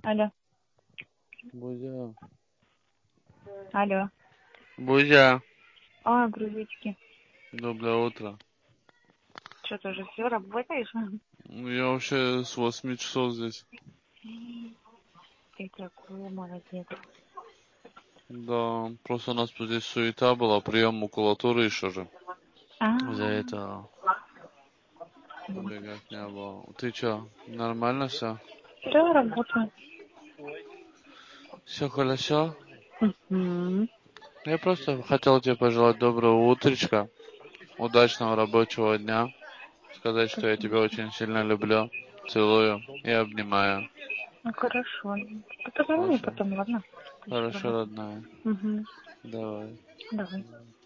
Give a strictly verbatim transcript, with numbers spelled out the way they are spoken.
Алло. Бузя. Алло. Бузя. А, грузички. Доброе утро. Что, ты уже все работаешь? Ну, Я вообще с восьми часов здесь. Ты такой молодец. Да, просто у нас тут здесь суета была, прием макулатуры еще же. А, За это бегать не было. Ты чё, нормально все? да, работаю. Все хорошо? Мгм. Я просто хотел тебе пожелать доброго утречка, удачного рабочего дня, сказать, что я тебя очень сильно люблю, целую и обнимаю. Ну, хорошо. Ты позвони мне Хорошо? потом, ладно? Ты еще Хорошо, работаешь. родная. Угу. Давай. Давай.